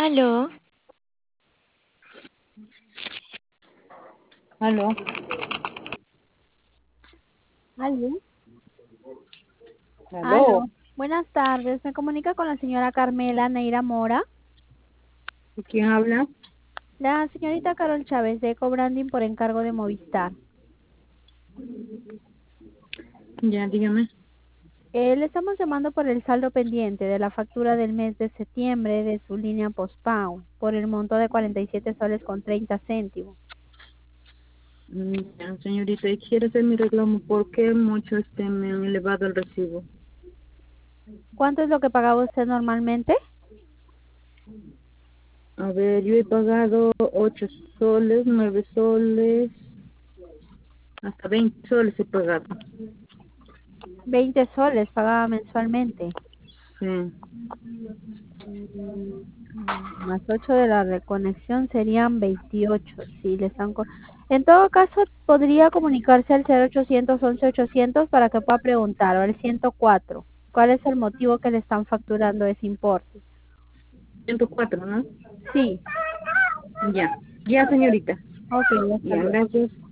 Aló, Aló, ¿Aló? aló. Aló. Buenas tardes. Me comunica con la señora Carmela Neira Mora. ¿Quién habla? La señorita Carol Chávez de Ecobranding por encargo de Movistar. Ya, dígame. Le estamos llamando por el saldo pendiente de la factura del mes de septiembre de su línea postpago por el monto de 47 soles con 30 céntimos. Ya, señorita, y quiero hacer mi reclamo. ¿Por qué mucho me han elevado el recibo? ¿Cuánto es lo que pagaba usted normalmente? A ver, yo he pagado 8 soles, 9 soles, hasta 20 soles he pagado. 20 soles pagaba mensualmente. Sí. Más 8 de la reconexión serían 28. Sí, En todo caso, podría comunicarse al 0800 11 800 para que pueda preguntar, o al 104. ¿Cuál es el motivo que le están facturando ese importe? 104, ¿no? Sí. Ya, ya, señorita. Ok, hasta Ya, luego. gracias.